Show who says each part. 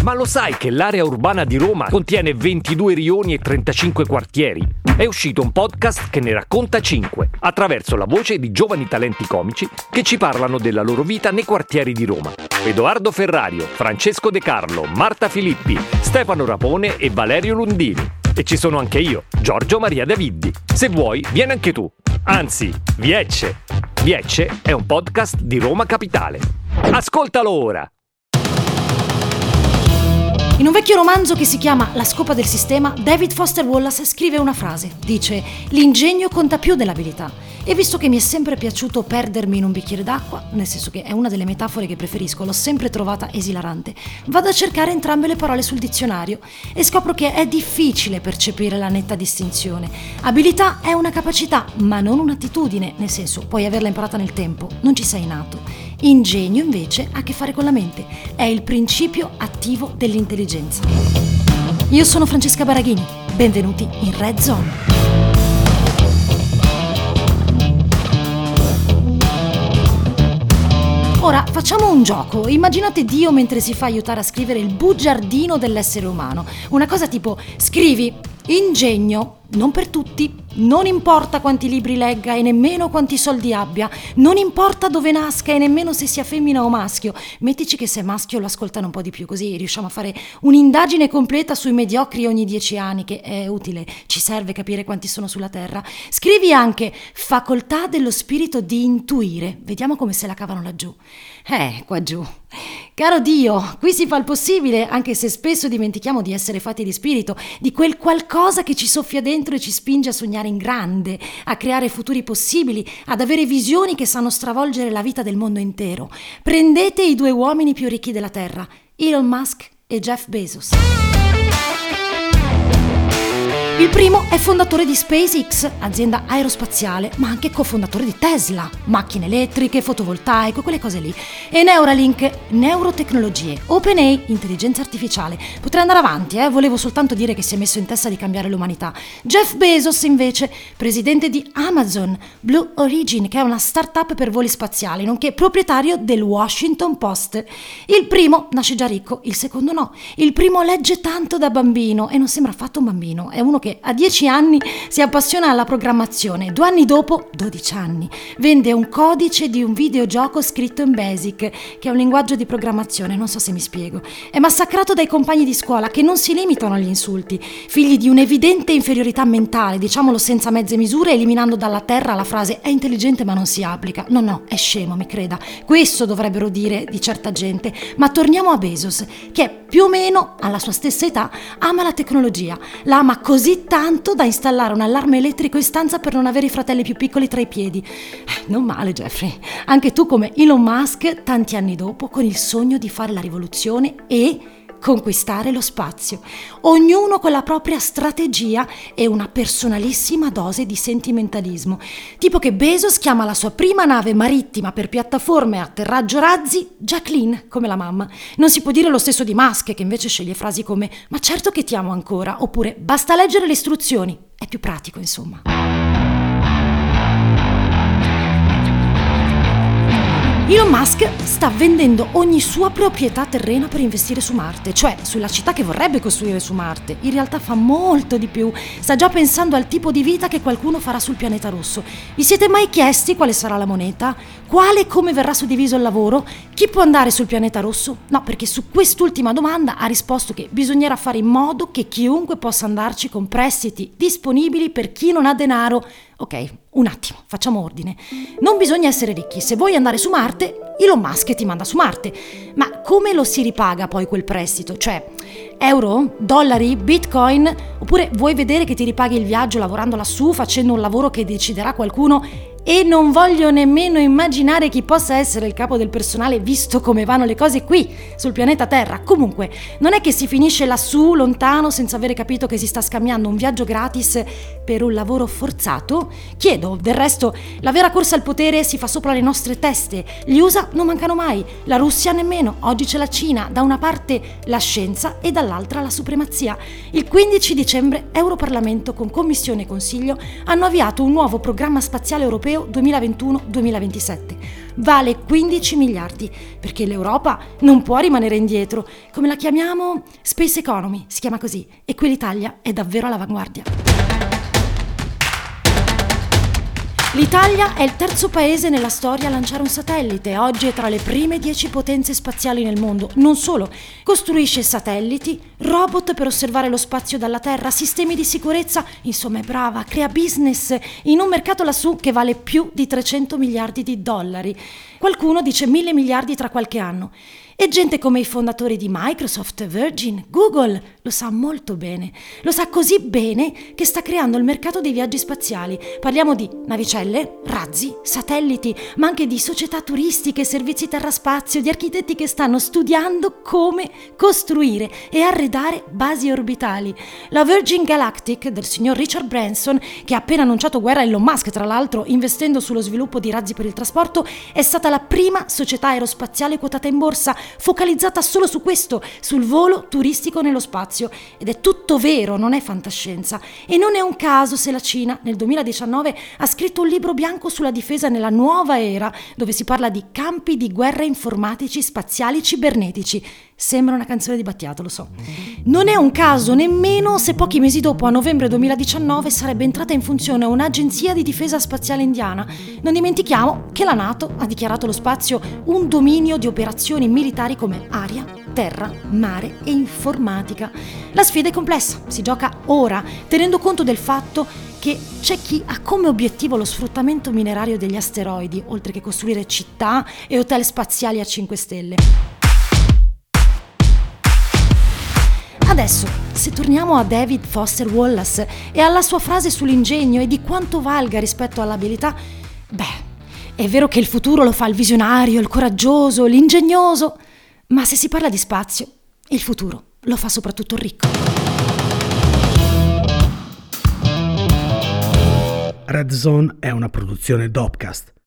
Speaker 1: Ma lo sai che l'area urbana di Roma contiene 22 rioni e 35 quartieri? È uscito un podcast che ne racconta 5, attraverso la voce di giovani talenti comici che ci parlano della loro vita nei quartieri di Roma. Edoardo Ferrario, Francesco De Carlo, Marta Filippi, Stefano Rapone e Valerio Lundini. E ci sono anche io, Giorgio Maria Daviddi. Se vuoi, vieni anche tu. Anzi, Viecce. Viecce è un podcast di Roma Capitale. Ascoltalo ora!
Speaker 2: In un vecchio romanzo che si chiama La scopa del sistema, David Foster Wallace scrive una frase. Dice: l'ingegno conta più dell'abilità. E visto che mi è sempre piaciuto perdermi in un bicchiere d'acqua, nel senso che è una delle metafore che preferisco, l'ho sempre trovata esilarante, vado a cercare entrambe le parole sul dizionario e scopro che è difficile percepire la netta distinzione. Abilità è una capacità, ma non un'attitudine, nel senso, puoi averla imparata nel tempo, non ci sei nato. Ingegno invece ha a che fare con la mente, è il principio attivo dell'intelligenza. Io sono Francesca Baraghini, benvenuti in Red Zone. Ora facciamo un gioco, immaginate Dio mentre si fa aiutare a scrivere il bugiardino dell'essere umano, una cosa tipo: scrivi ingegno, non per tutti, non importa quanti libri legga e nemmeno quanti soldi abbia, non importa dove nasca e nemmeno se sia femmina o maschio, mettici che se è maschio lo ascoltano un po' di più, così riusciamo a fare un'indagine completa sui mediocri ogni 10 anni, che è utile, ci serve capire quanti sono sulla terra. Scrivi anche facoltà dello spirito di intuire, vediamo come se la cavano laggiù. Qua giù. Caro Dio, qui si fa il possibile, anche se spesso dimentichiamo di essere fatti di spirito, di quel qualcosa che ci soffia dentro e ci spinge a sognare in grande, a creare futuri possibili, ad avere visioni che sanno stravolgere la vita del mondo intero. Prendete i 2 uomini più ricchi della Terra, Elon Musk e Jeff Bezos. Il primo è fondatore di SpaceX, azienda aerospaziale, ma anche cofondatore di Tesla, macchine elettriche, fotovoltaico, quelle cose lì. E Neuralink, neurotecnologie, OpenAI, intelligenza artificiale. Potrei andare avanti, volevo soltanto dire che si è messo in testa di cambiare l'umanità. Jeff Bezos, invece, presidente di Amazon, Blue Origin, che è una startup per voli spaziali, nonché proprietario del Washington Post. Il primo nasce già ricco, il secondo no. Il primo legge tanto da bambino e non sembra affatto un bambino, è uno che a 10 anni si appassiona alla programmazione, 2 anni dopo, 12 anni, vende un codice di un videogioco scritto in Basic, che è un linguaggio di programmazione, non so se mi spiego. È massacrato dai compagni di scuola che non si limitano agli insulti, figli di un'evidente inferiorità mentale, diciamolo senza mezze misure, eliminando dalla terra la frase è intelligente ma non si applica. No, è scemo, mi creda. Questo dovrebbero dire di certa gente. Ma torniamo a Bezos, che più o meno alla sua stessa età ama la tecnologia, la ama così tanto da installare un allarme elettrico in stanza per non avere i fratelli più piccoli tra i piedi. Non male, Jeffrey. Anche tu, come Elon Musk, tanti anni dopo, con il sogno di fare la rivoluzione e conquistare lo spazio. Ognuno con la propria strategia e una personalissima dose di sentimentalismo. Tipo che Bezos chiama la sua prima nave marittima per piattaforme e atterraggio razzi Jacqueline, come la mamma. Non si può dire lo stesso di Musk, che invece sceglie frasi come ma certo che ti amo ancora, oppure basta leggere le istruzioni. È più pratico, insomma. Elon Musk sta vendendo ogni sua proprietà terrena per investire su Marte, cioè sulla città che vorrebbe costruire su Marte. In realtà fa molto di più, sta già pensando al tipo di vita che qualcuno farà sul pianeta rosso. Vi siete mai chiesti quale sarà la moneta? Quale e come verrà suddiviso il lavoro? Chi può andare sul pianeta rosso? No, perché su quest'ultima domanda ha risposto che bisognerà fare in modo che chiunque possa andarci con prestiti disponibili per chi non ha denaro. Ok, un attimo, facciamo ordine. Non bisogna essere ricchi, se vuoi andare su Marte, Elon Musk ti manda su Marte. Ma come lo si ripaga poi quel prestito? Cioè, euro? Dollari? Bitcoin? Oppure vuoi vedere che ti ripaghi il viaggio lavorando lassù, facendo un lavoro che deciderà qualcuno? E non voglio nemmeno immaginare chi possa essere il capo del personale, visto come vanno le cose qui, sul pianeta Terra. Comunque, non è che si finisce lassù, lontano, senza avere capito che si sta scambiando un viaggio gratis per un lavoro forzato? Chiedo, del resto, la vera corsa al potere si fa sopra le nostre teste. Gli USA non mancano mai, la Russia nemmeno, oggi c'è la Cina, da una parte la scienza e dall'altra la supremazia. Il 15 dicembre Europarlamento con Commissione e Consiglio hanno avviato un nuovo programma spaziale europeo europeo 2021-2027. Vale 15 miliardi, perché l'Europa non può rimanere indietro. Come la chiamiamo? Space Economy, si chiama così. E qui l'Italia è davvero all'avanguardia. L'Italia è il terzo paese nella storia a lanciare un satellite. Oggi è tra le prime 10 potenze spaziali nel mondo. Non solo, costruisce satelliti, robot per osservare lo spazio dalla Terra, sistemi di sicurezza, insomma è brava, crea business in un mercato lassù che vale più di 300 miliardi di dollari. Qualcuno dice 1.000 miliardi tra qualche anno. E gente come i fondatori di Microsoft, Virgin, Google lo sa molto bene. Lo sa così bene che sta creando il mercato dei viaggi spaziali. Parliamo di navicelle, razzi, satelliti, ma anche di società turistiche, servizi terraspazio, di architetti che stanno studiando come costruire e arredare basi orbitali. La Virgin Galactic del signor Richard Branson, che ha appena annunciato guerra a Elon Musk, tra l'altro investendo sullo sviluppo di razzi per il trasporto, è stata la prima società aerospaziale quotata in borsa, focalizzata solo su questo, sul volo turistico nello spazio. Ed è tutto vero, non è fantascienza. E non è un caso se la Cina nel 2019 ha scritto un libro bianco sulla difesa nella nuova era, dove si parla di campi di guerra informatici, spaziali, cibernetici. Sembra una canzone di Battiato, lo so. Non è un caso nemmeno se pochi mesi dopo, a novembre 2019, sarebbe entrata in funzione un'agenzia di difesa spaziale indiana. Non dimentichiamo che la NATO ha dichiarato lo spazio un dominio di operazioni militari come aria, terra, mare e informatica. La sfida è complessa, si gioca ora, tenendo conto del fatto che c'è chi ha come obiettivo lo sfruttamento minerario degli asteroidi, oltre che costruire città e hotel spaziali a 5 stelle. Adesso, se torniamo a David Foster Wallace e alla sua frase sull'ingegno e di quanto valga rispetto all'abilità, è vero che il futuro lo fa il visionario, il coraggioso, l'ingegnoso, ma se si parla di spazio, il futuro lo fa soprattutto il ricco.
Speaker 3: Red Zone è una produzione Dopcast.